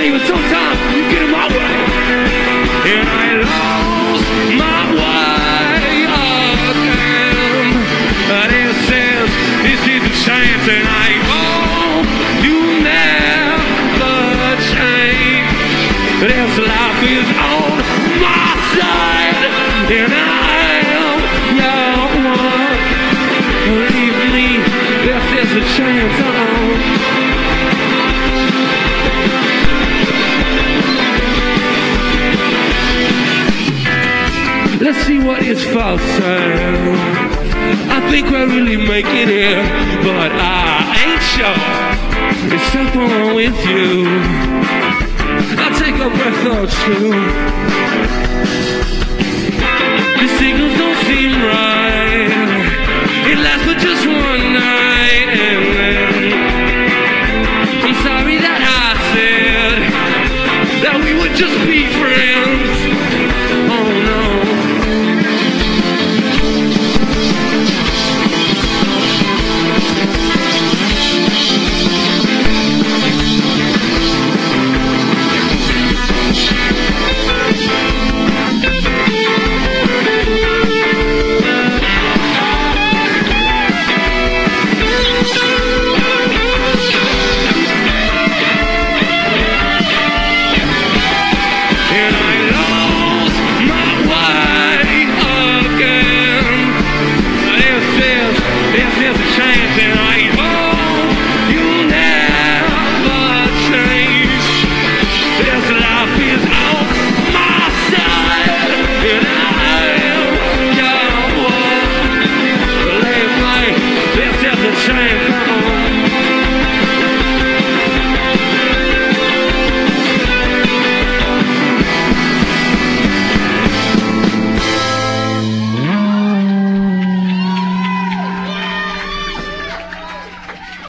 but sometimes you get in my way. And I lost my way again. This is a chance, and I hope you never change. This life is on my side, and I am your one. Believe me, this is a chance on. Let's see what is for sale. I think we're really making it, but I ain't sure. There's something wrong with you. I'll take a breath or two. The signals don't seem right. It lasts for just one night, and then I'm sorry that I said that we would just be friends.